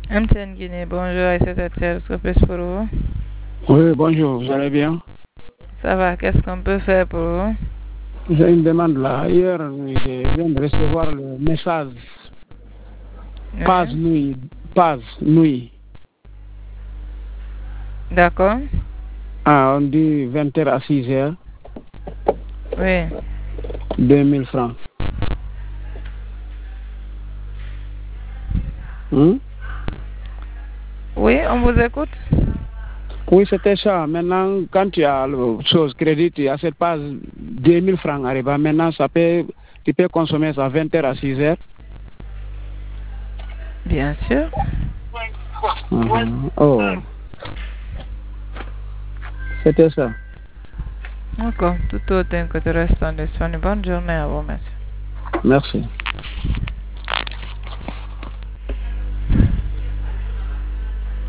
MTN Guinée, bonjour, et c'est plus pour vous. Oui, bonjour, vous allez bien? Ça va, qu'est-ce qu'on peut faire pour vous? J'ai une demande là. Hier, je viens de recevoir le message. Paz nuit. Paz nuit. D'accord. Ah, on dit 20h à 6h. Oui. 2000 francs. Oui, on vous écoute. Oui, c'était ça. Maintenant, quand tu as le chose crédit, tu as cette page 2000 francs arrive. Maintenant, tu peux consommer ça 20h à 6h. Bien sûr. Oh. C'était ça. D'accord. Tout autant que tu restes en disponible. Bonne journée à vous, monsieur. Merci.